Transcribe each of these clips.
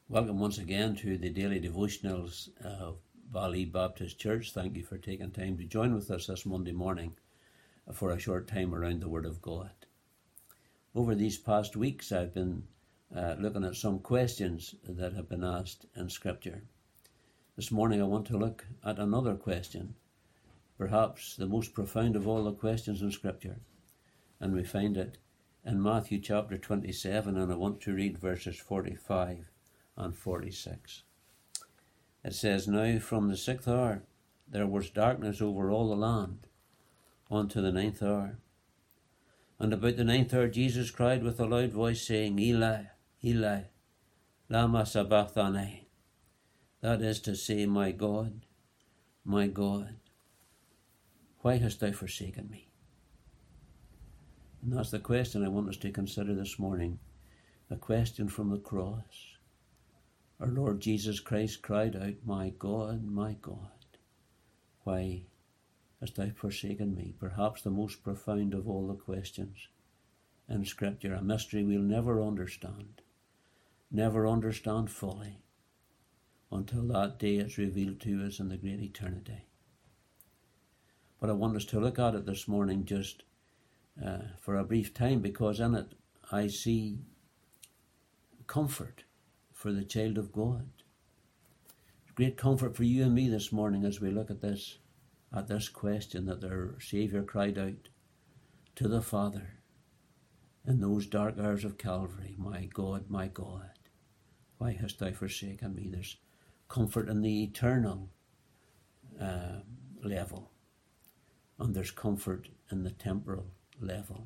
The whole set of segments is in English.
Welcome once again to the daily devotionals of Valley Baptist Church. Thank you for taking time to join with us this Monday morning for a short time around the Word of God. Over these past weeks, I've been looking at some questions that have been asked in Scripture. This morning, I want to look at another question, perhaps the most profound of all the questions in Scripture, and we find it in Matthew chapter 27, and I want to read verses 45 and 46. It says, "Now from the 6th hour there was darkness over all the land unto the 9th hour. And about the 9th hour Jesus cried with a loud voice, saying, Eli, Eli, lama sabachthani. That is to say, my God, why hast thou forsaken me?" And that's the question I want us to consider this morning, the question from the cross. Our Lord Jesus Christ cried out, my God, why hast thou forsaken me?" Perhaps the most profound of all the questions in Scripture, a mystery we'll never understand fully until that day it's revealed to us in the great eternity. But I want us to look at it this morning just for a brief time, because in it I see comfort for the child of God. Great comfort for you and me this morning as we look at this question that their Saviour cried out to the Father in those dark hours of Calvary, my God, why hast thou forsaken me?" There's comfort in the eternal level, and there's comfort in the temporal level.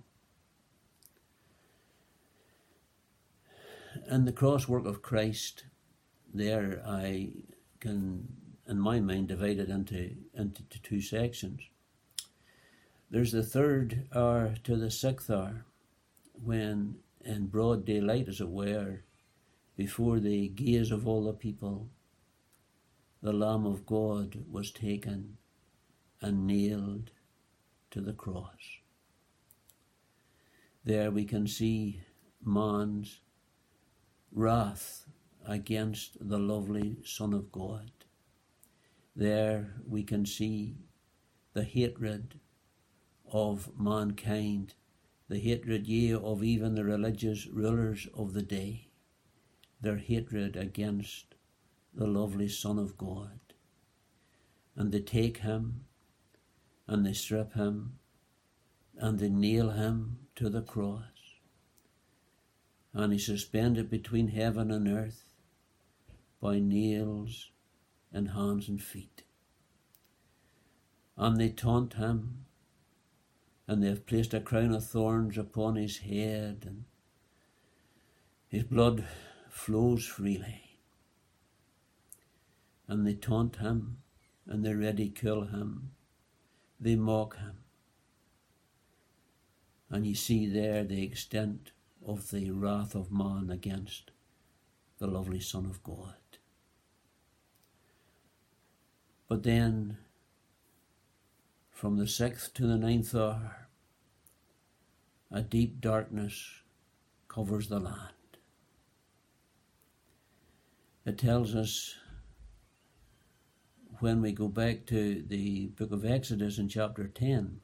In the cross work of Christ, there I can, in my mind, divide it into two sections. There's the 3rd hour to the 6th hour, when in broad daylight, as it were, before the gaze of all the people, the Lamb of God was taken and nailed to the cross. There we can see man's wrath against the lovely Son of God. There we can see the hatred of mankind, the hatred, yea, of even the religious rulers of the day, their hatred against the lovely Son of God. And they take him, and they strip him, and they nail him to the cross. And he's suspended between heaven and earth by nails in hands and feet. And they taunt him, and they have placed a crown of thorns upon his head, and his blood flows freely. And they taunt him, and they ridicule him, they mock him. And you see there the extent of the wrath of man against the lovely Son of God. But then, from the 6th to the 9th hour, a deep darkness covers the land. It tells us, when we go back to the book of Exodus in chapter 10,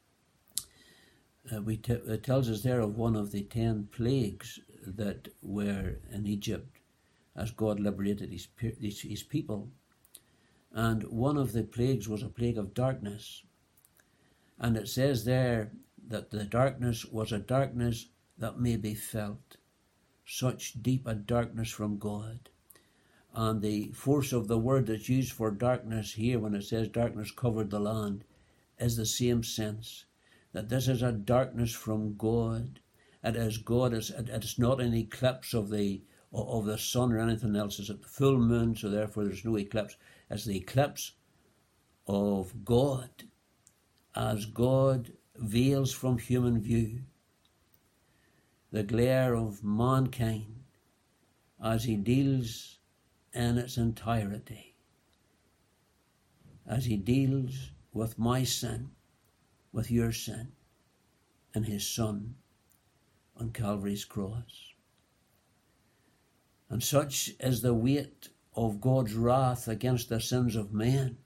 it tells us there of one of the 10 plagues that were in Egypt as God liberated his people. And one of the plagues was a plague of darkness. And it says there that the darkness was a darkness that may be felt, such deep a darkness from God. And the force of the word that's used for darkness here, when it says darkness covered the land, is the same sense, that this is a darkness from God. It is God. It's not an eclipse of the sun or anything else. It's at the full moon, so therefore there's no eclipse. It's the eclipse of God, as God veils from human view the glare of mankind as he deals in its entirety, as he deals with my sin, with your sin, in his Son on Calvary's cross. And such is the weight of God's wrath against the sins of men,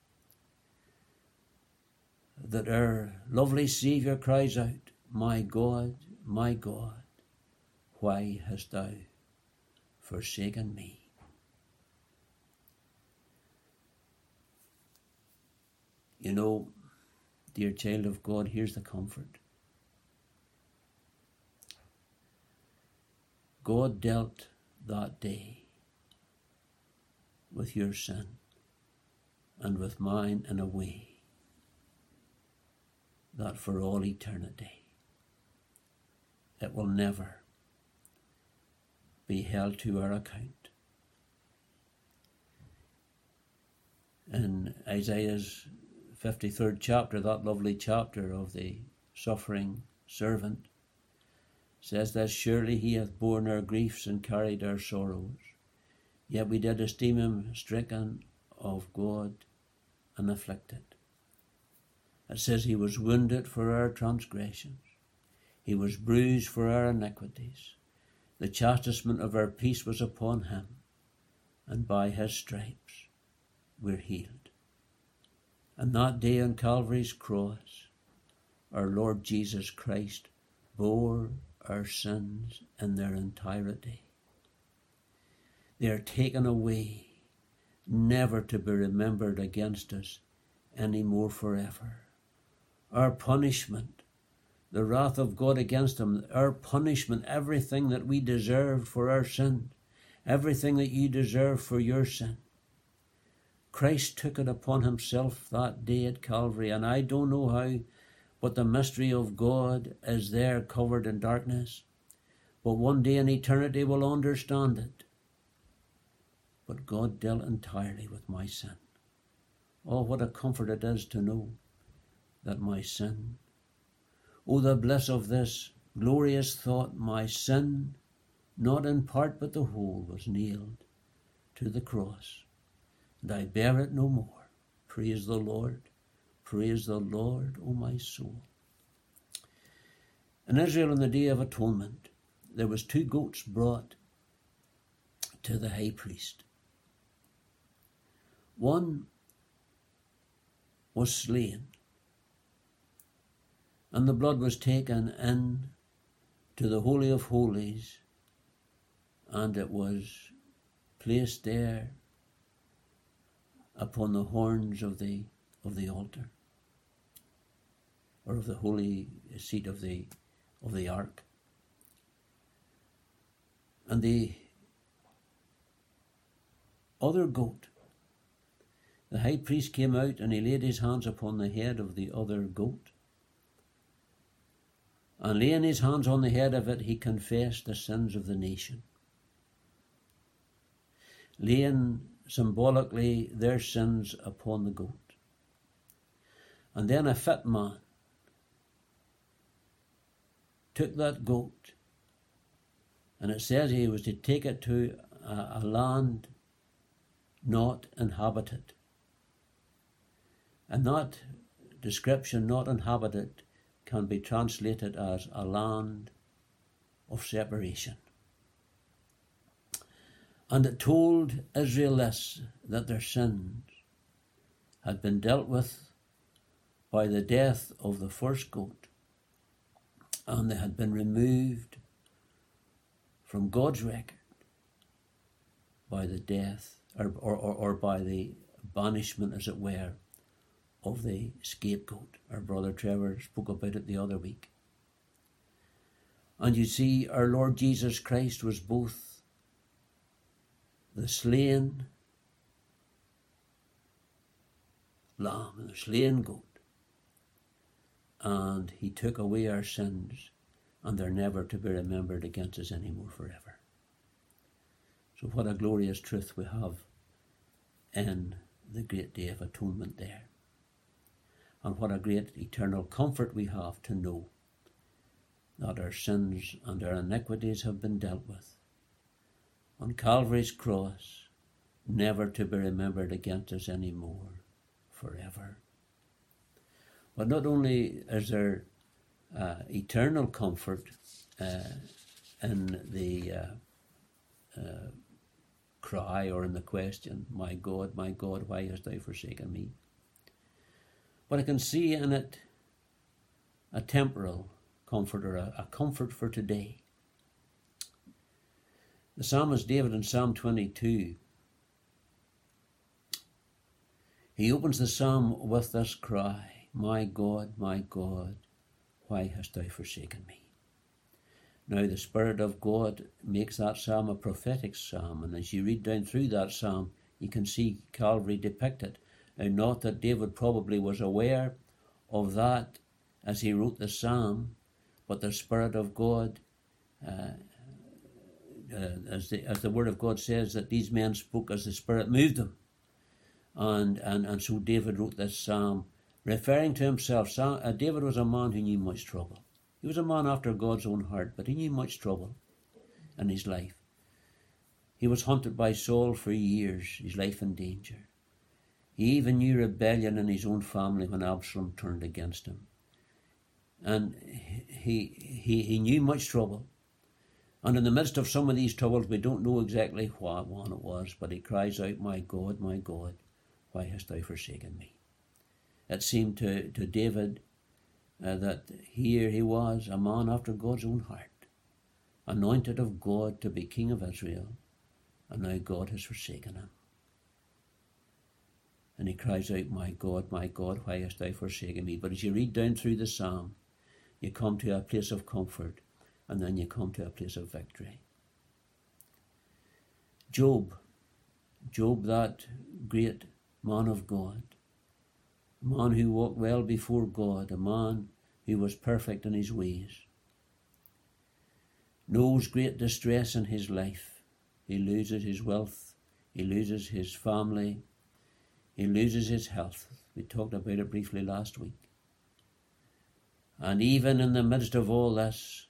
that our lovely Saviour cries out, my God, why hast thou forsaken me? You know, dear child of God, here's the comfort. God dealt that day with your sin and with mine in a way that for all eternity it will never be held to our account. In Isaiah's 53rd chapter, that lovely chapter of the suffering servant, says that surely he hath borne our griefs and carried our sorrows, yet we did esteem him stricken of God and afflicted. It says he was wounded for our transgressions, he was bruised for our iniquities. The chastisement of our peace was upon him, and by his stripes we're healed. And that day on Calvary's cross, our Lord Jesus Christ bore our sins in their entirety. They are taken away, never to be remembered against us any more forever. Our punishment, the wrath of God against them, our punishment, everything that we deserved for our sin, everything that you deserve for your sin, Christ took it upon himself that day at Calvary. And I don't know how, but the mystery of God is there covered in darkness. But one day in eternity we'll understand it. But God dealt entirely with my sin. Oh, what a comfort it is to know that my sin, oh, the bliss of this glorious thought, my sin, not in part but the whole, was nailed to the cross, and I bear it no more. Praise the Lord, O my soul. In Israel on the Day of Atonement, there was 2 goats brought to the high priest. One was slain, and the blood was taken in to the Holy of Holies, and it was placed there upon the horns of the altar, or of the holy seat of the ark. And the other goat, the high priest came out and he laid his hands upon the head of the other goat. And laying his hands on the head of it, he confessed the sins of the nation, laying symbolically their sins upon the goat. And then a fit man took that goat, and it says he was to take it to a land not inhabited. And that description, not inhabited, can be translated as a land of separation. And it told Israel this, that their sins had been dealt with by the death of the first goat, and they had been removed from God's record by the death, or by the banishment, as it were, of the scapegoat. Our brother Trevor spoke about it the other week. And you see, our Lord Jesus Christ was both the slain lamb and the slain goat, and he took away our sins, and they're never to be remembered against us anymore forever. So what a glorious truth we have in the great Day of Atonement there. And what a great eternal comfort we have to know that our sins and our iniquities have been dealt with on Calvary's cross, never to be remembered against us any more forever. But not only is there eternal comfort in cry or in the question, my God, why hast thou forsaken me? But I can see in it a temporal comfort, or a comfort for today. The psalmist David in Psalm 22, he opens the psalm with this cry, my God, why hast thou forsaken me? Now the Spirit of God makes that psalm a prophetic psalm, and as you read down through that psalm, you can see Calvary depicted. Now, not that David probably was aware of that as he wrote the psalm, but the Spirit of God, as the Word of God says, that these men spoke as the Spirit moved them. And so David wrote this psalm, referring to himself. David was a man who knew much trouble. He was a man after God's own heart, but he knew much trouble in his life. He was hunted by Saul for years, his life in danger. He even knew rebellion in his own family when Absalom turned against him. And he knew much trouble. And in the midst of some of these troubles, we don't know exactly what one it was, but he cries out, my God, why hast thou forsaken me? It seemed to David that here he was, a man after God's own heart, anointed of God to be king of Israel, and now God has forsaken him. And he cries out, my God, why hast thou forsaken me? But as you read down through the psalm, you come to a place of comfort, and then you come to a place of victory. Job, that great man of God, a man who walked well before God, a man who was perfect in his ways, knows great distress in his life. He loses his wealth, he loses his family, he loses his health. We talked about it briefly last week. And even in the midst of all this,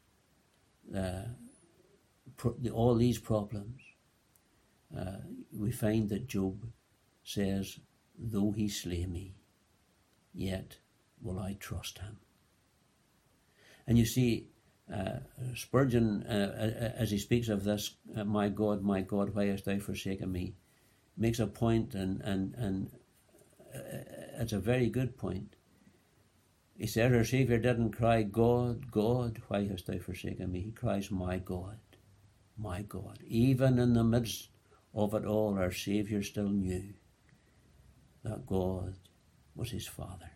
all these problems, we find that Job says, though he slay me, yet will I trust him. And you see, Spurgeon, as he speaks of this, my God, why hast thou forsaken me, makes a point, and it's a very good point. He said our Saviour didn't cry, God, why hast thou forsaken me? He cries, my God. Even in the midst of it all, our Saviour still knew that God was his Father.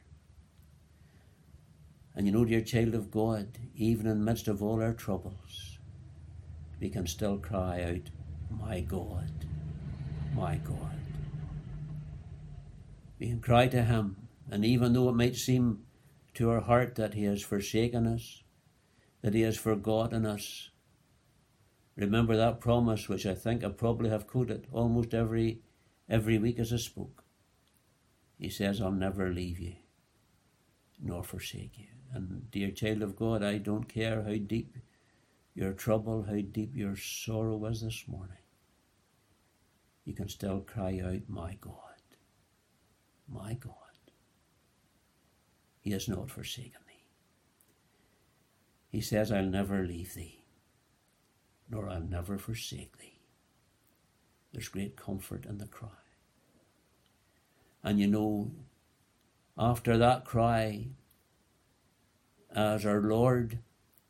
And you know, dear child of God, even in the midst of all our troubles, we can still cry out, my God. We can cry to him, and even though it might seem to our heart that he has forsaken us, that he has forgotten us, remember that promise which I think I probably have quoted almost every week as I spoke. He says, I'll never leave you nor forsake you. And dear child of God, I don't care how deep your trouble, how deep your sorrow is this morning. You can still cry out, my God. He has not forsaken me. He says, I'll never leave thee, nor I'll never forsake thee. There's great comfort in the cry. And you know, after that cry, as our Lord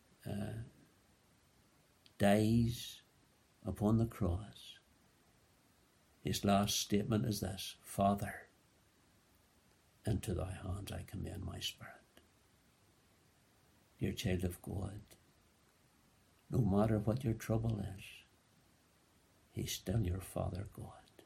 dies upon the cross, his last statement is this, Father, into thy hands I commend my spirit. Dear child of God, no matter what your trouble is, he's still your Father God.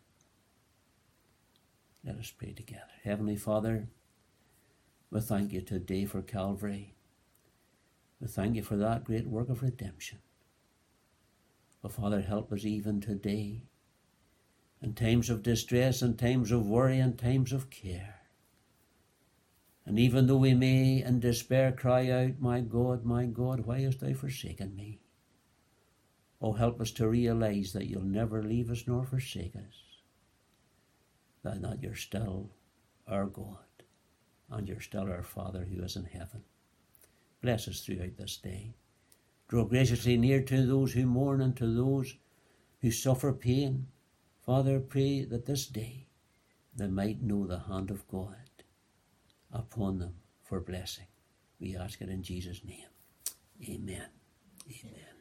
Let us pray together. Heavenly Father, we thank you today for Calvary. We thank you for that great work of redemption. But Father, help us even today, in times of distress, in times of worry, in times of care. And even though we may in despair cry out, my God, why hast thou forsaken me? Oh, help us to realize that you'll never leave us nor forsake us. That you're still our God, and you're still our Father who is in heaven. Bless us throughout this day. Draw graciously near to those who mourn and to those who suffer pain, Father, pray that this day they might know the hand of God upon them for blessing. We ask it in Jesus' name. Amen. Amen.